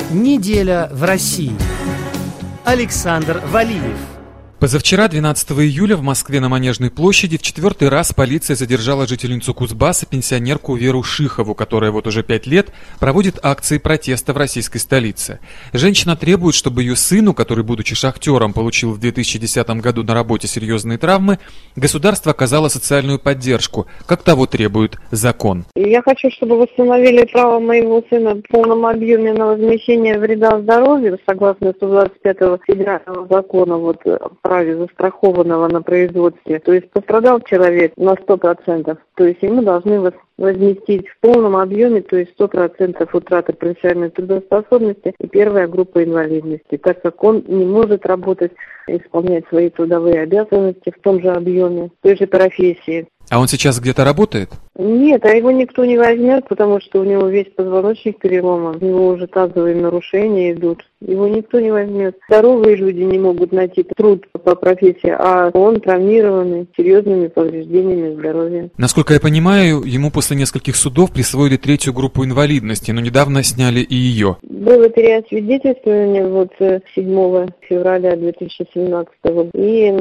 Неделя в России. Александр Валиев. Позавчера, 12 июля, в Москве на Манежной площади в 4-й раз полиция задержала жительницу Кузбасса, пенсионерку Веру Шихову, которая вот уже 5 лет проводит акции протеста в российской столице. Женщина требует, чтобы ее сыну, который, будучи шахтером, получил в 2010 году на работе серьезные травмы, государство оказало социальную поддержку, как того требует закон. Я хочу, чтобы восстановили право моего сына в полном объеме на возмещение вреда здоровью, согласно 125-го федерального закона, праве застрахованного на производстве. То есть пострадал человек на 100%, то есть ему должны возместить в полном объеме, то есть 100% утраты профессиональной трудоспособности и первая группа инвалидности, так как он не может работать, исполнять свои трудовые обязанности в том же объеме, в той же профессии. А он сейчас где-то работает? Нет, а его никто не возьмет, потому что у него весь позвоночник переломан, у него уже тазовые нарушения идут. Его никто не возьмет. Здоровые люди не могут найти труд по профессии, а он травмированный, с серьезными повреждениями здоровья. Насколько я понимаю, ему после нескольких судов присвоили 3-ю группу инвалидности, но недавно сняли и ее. Было переосвидетельствование 7 февраля 2017 года. И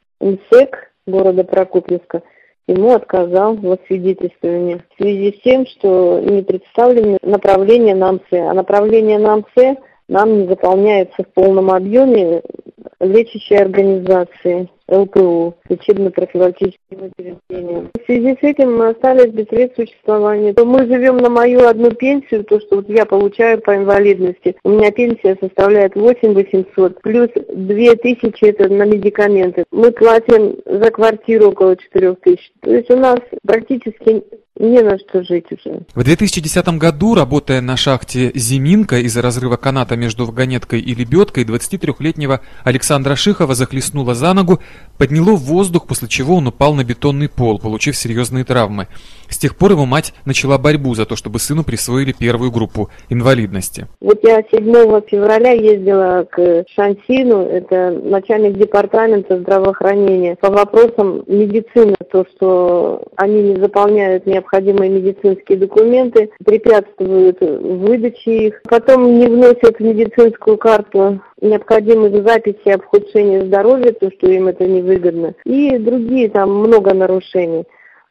МСЭК города Прокопьевска ему отказал в освидетельствовании в связи с тем, что не представлены направления на МСЭ. А направление на МСЭ нам не заполняется в полном объеме лечащей организации ЛПУ, лечебно-профилактическим учреждением. В связи с этим мы остались без средств существования. Мы живем на мою одну пенсию, то, что я получаю по инвалидности. У меня пенсия составляет 8 800, плюс 2000 это на медикаменты. Мы платим за квартиру около 4000. То есть у нас практически не на что жить уже. В 2010 году, работая на шахте «Зиминка», из-за разрыва каната между вагонеткой и лебедкой, 23-летнего Александра Шихова захлестнуло за ногу, подняло в воздух, после чего он упал на бетонный пол, получив серьезные травмы. С тех пор его мать начала борьбу за то, чтобы сыну присвоили 1-ю группу инвалидности. Я 7 февраля ездила к Шансину, это начальник департамента здравоохранения, по вопросам медицины, то, что они не заполняют необходимые медицинские документы, препятствуют выдаче их, потом не вносят в медицинскую карту необходимых записей об ухудшении здоровья, то, что им это невыгодно, и другие там много нарушений.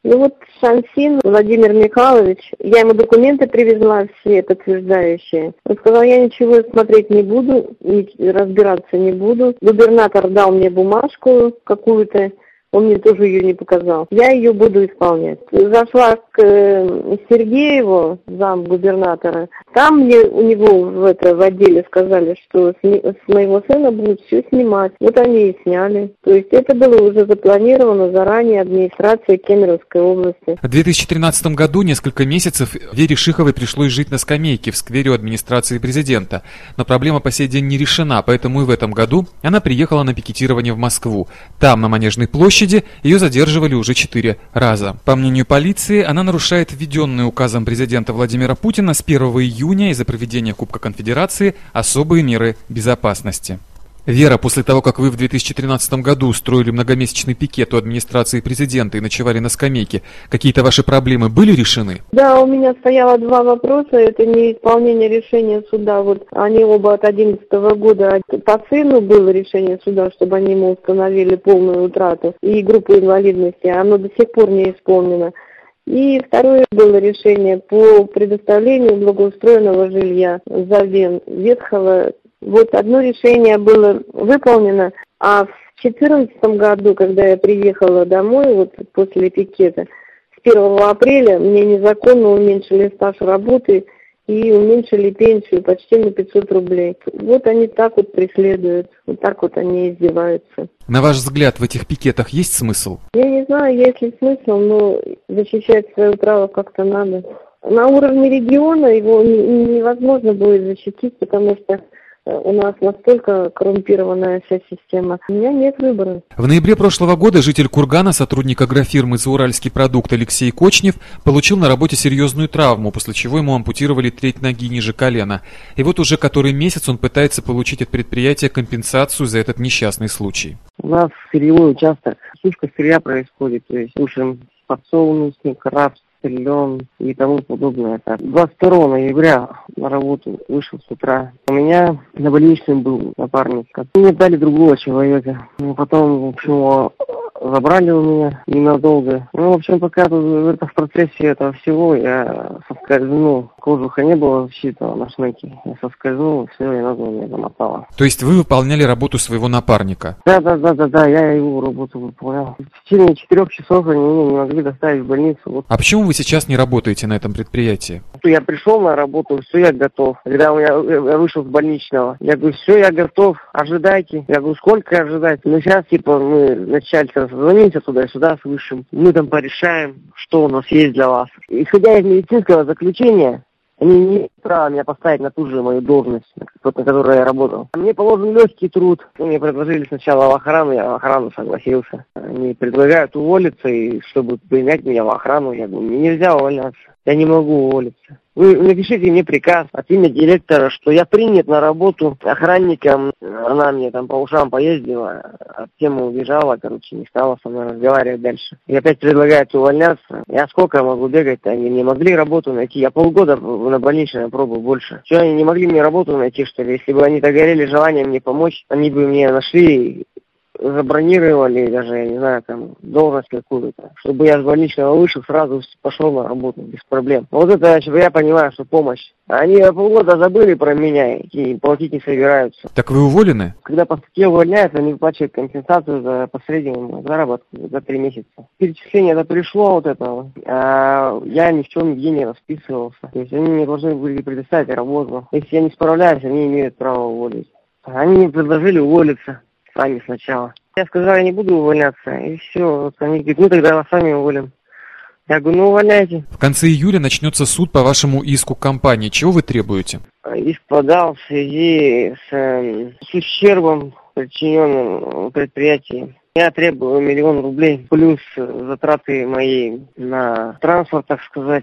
Шансин Владимир Михайлович, я ему документы привезла все подтверждающие. Он сказал, я ничего смотреть не буду, разбираться не буду. Губернатор дал мне бумажку какую-то, он мне тоже ее не показал. Я ее буду исполнять. Зашла к Сергееву, замгубернатора. Там мне у него в отделе сказали, что с моего сына будут все снимать. Они и сняли. То есть это было уже запланировано заранее администрацией Кемеровской области. В 2013 году несколько месяцев Вере Шиховой пришлось жить на скамейке в сквере у администрации президента. Но проблема по сей день не решена, поэтому и в этом году она приехала на пикетирование в Москву. Там, на Манежной площади, ее задерживали уже 4 раза. По мнению полиции, она нарушает введенные указом президента Владимира Путина с 1 июня из-за проведения Кубка Конфедерации особые меры безопасности. Вера, после того, как вы в 2013 году устроили многомесячный пикет у администрации президента и ночевали на скамейке, какие-то ваши проблемы были решены? Да, у меня стояло 2 вопроса. Это не исполнение решения суда. Они оба от 2011 года. По сыну было решение суда, чтобы они ему установили полную утрату и группу инвалидности. Оно до сих пор не исполнено. И второе было решение по предоставлению благоустроенного жилья взамен ветхого. Одно решение было выполнено, а в 2014 году, когда я приехала домой, после пикета, с 1 апреля мне незаконно уменьшили стаж работы и уменьшили пенсию почти на 500 рублей. Они так преследуют, так они издеваются. На ваш взгляд, в этих пикетах есть смысл? Я не знаю, есть ли смысл, но защищать свое право как-то надо. На уровне региона его невозможно будет защитить, потому что у нас настолько коррумпированная вся система. У меня нет выбора. В ноябре прошлого года житель Кургана, сотрудник агрофирмы «Зауральский продукт» Алексей Кочнев, получил на работе серьезную травму, после чего ему ампутировали треть ноги ниже колена. И уже который месяц он пытается получить от предприятия компенсацию за этот несчастный случай. У нас сырьевой участок, сушка сырья происходит, то есть сушим подсолнечник, рапс, силен и тому подобное. 22 ноября на работу вышел с утра. У меня на больничном был напарник. Мне дали другого человека. Потом, в общем, забрали у меня ненадолго. В общем, пока в процессе этого всего я соскользнул. Кожуха не было защита на шнеке. Я соскользнул, все, и ногу меня замотало. То есть вы выполняли работу своего напарника? Да, я его работу выполнял. В течение 4 часов они меня не могли доставить в больницу. А почему вы сейчас не работаете на этом предприятии? Я пришел на работу, все, я готов. Когда я вышел с больничного, я говорю, все, я готов, ожидайте. Я говорю, сколько ожидать? Сейчас, мы начальство созвонимся туда-сюда с высшим. Мы там порешаем, что у нас есть для вас. Исходя из медицинского заключения, они не имеют права меня поставить на ту же мою должность, на которой я работал. Мне положен легкий труд. Мне предложили сначала в охрану, я в охрану согласился. Они предлагают уволиться, и чтобы принять меня в охрану, я говорю, мне нельзя увольняться. Я не могу уволиться. Вы напишите мне приказ от имени директора, что я принят на работу охранником. Она мне там по ушам поездила, от темы убежала, не стала со мной разговаривать дальше. И опять предлагают увольняться. Я сколько могу бегать-то? Они не могли работу найти. Я полгода на больничной пробовал больше. Что, они не могли мне работу найти, что ли? Если бы они так горели желанием мне помочь, они бы мне нашли, забронировали даже, я не знаю, должность какую-то, чтобы я с больничного вышел, сразу пошел на работу без проблем. Вот это я понимаю, что помощь. Они полгода забыли про меня и платить не собираются. Так вы уволены? Когда по статье увольняют, они выплачивают компенсацию за посреднему заработку за 3 месяца. Перечисление это пришло а я ни в чем нигде не расписывался. То есть они мне должны были предоставить работу. Если я не справляюсь, они имеют право уволить. Они мне предложили уволиться. Сами сначала. Я сказал, я не буду увольняться, и все. Они говорят, тогда вас сами уволим. Я говорю, увольняйте. В конце июля начнется суд по вашему иску компании. Чего вы требуете? Иск подал в связи с ущербом, причиненным предприятию. Я требую 1 миллион рублей, плюс затраты мои на транспорт, так сказать,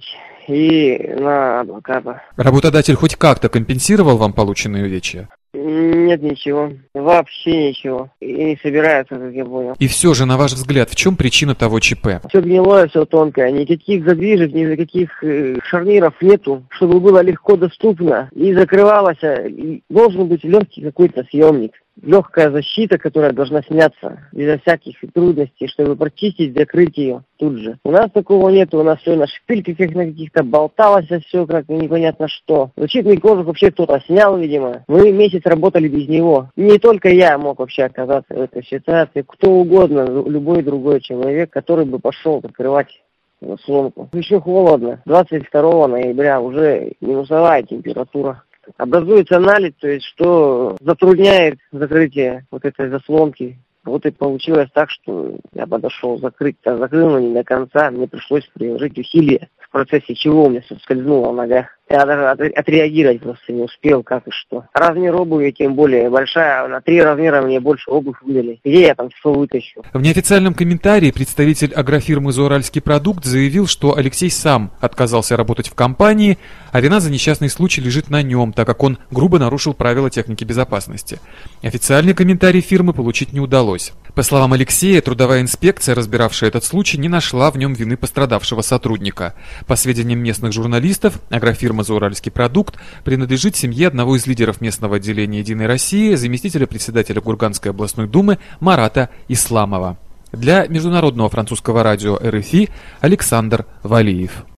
и на адвоката. Работодатель хоть как-то компенсировал вам полученные увечья? Нет, ничего. Вообще ничего. И не собираются, как я понял. И все же, на ваш взгляд, в чем причина того ЧП? Все гнилое, все тонкое. Никаких задвижек, никаких шарниров нету, чтобы было легко доступно. И закрывалось. И должен быть легкий какой-то съемник. Легкая защита, которая должна сняться безо всяких трудностей, чтобы прочистить, закрыть ее тут же. У нас такого нет, у нас все на шпильках на каких-то болталось, все как непонятно что. Защитный кожух вообще кто-то снял, видимо. Мы месяц работали без него. Не только я мог вообще оказаться в этой ситуации, кто угодно, любой другой человек, который бы пошел закрывать сломку. Еще холодно. 22 ноября уже минусовая температура. Образуется наледь, то есть что затрудняет закрытие этой заслонки. Вот и получилось так, что я подошел закрыть, закрыл, но не до конца. Мне пришлось приложить усилия, в процессе чего у меня соскользнула нога. Я даже отреагировать просто не успел, как и что. Размер обуви тем более большая, на 3 размера мне больше обувь выдали. Где я там все вытащу? В неофициальном комментарии представитель агрофирмы «Зауральский продукт» заявил, что Алексей сам отказался работать в компании, а вина за несчастный случай лежит на нем, так как он грубо нарушил правила техники безопасности. Официальный комментарий фирмы получить не удалось. По словам Алексея, трудовая инспекция, разбиравшая этот случай, не нашла в нем вины пострадавшего сотрудника. По сведениям местных журналистов, агрофирма «Зауральский продукт» принадлежит семье одного из лидеров местного отделения «Единой России», заместителя председателя Курганской областной думы Марата Исламова. Для Международного французского радио РФИ Александр Валиев.